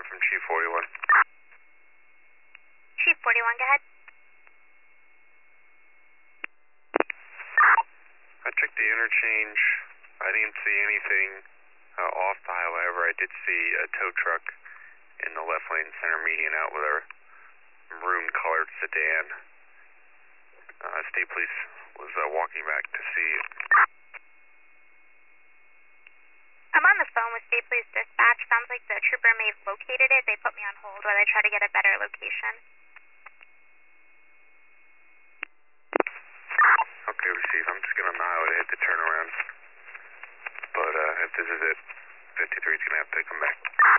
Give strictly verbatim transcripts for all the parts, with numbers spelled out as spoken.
from Chief forty-one. Chief forty-one, go ahead. I checked the interchange. I didn't see anything uh, off the highway. However, I did see a tow truck in the left lane center median out with a maroon-colored sedan. Uh, State Police was uh, walking back to see it. I'm on the phone with State Police Dispatch. Sounds like the trooper may have located it. They put me on hold while they try to get a better location. Okay, receive. I'm just getting on the highway to hit the turnaround. But uh, if this is it, fifty-three is going to have to come back.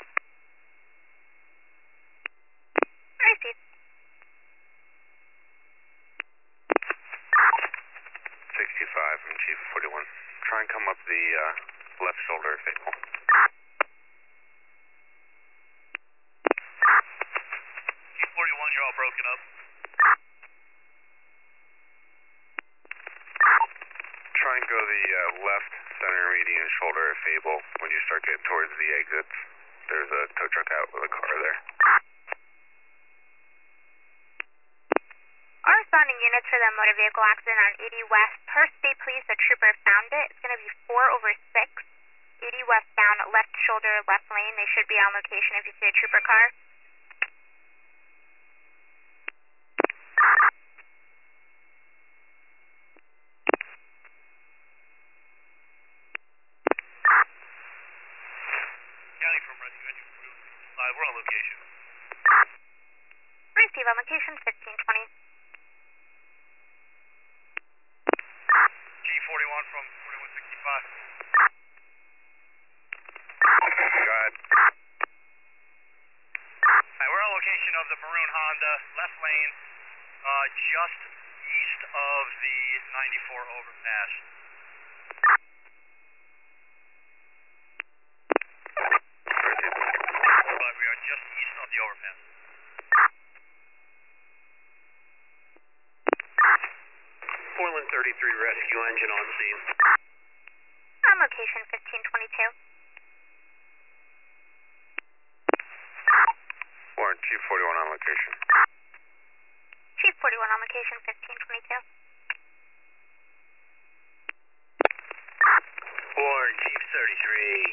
Receive. sixty-five from Chief forty-one. Try and come up the uh, left shoulder if able. Chief forty-one, you're all broken up. Try and go the uh, left center median shoulder if able when you start getting towards the exits. There's a tow truck out with a car there. Our responding units for the motor vehicle accident on eighty West. Per State Police, a trooper found it. It's going to be four over six. eighty westbound, left shoulder, left lane. They should be on location if you see a trooper car. County from Rescue Engine Crew. Uh, we're on location. Receive on location fifteen twenty. G forty-one from forty-one sixty-five. Go ahead. Alright, we're on location of the maroon Honda, left lane, uh, just east of the ninety-four overpass. But we are just east of the overpass. Portland thirty-three rescue engine on scene. On location fifteen twenty-two. Warren, Chief forty-one on location. Chief forty-one on location fifteen twenty-two. Warren, Chief thirty-three.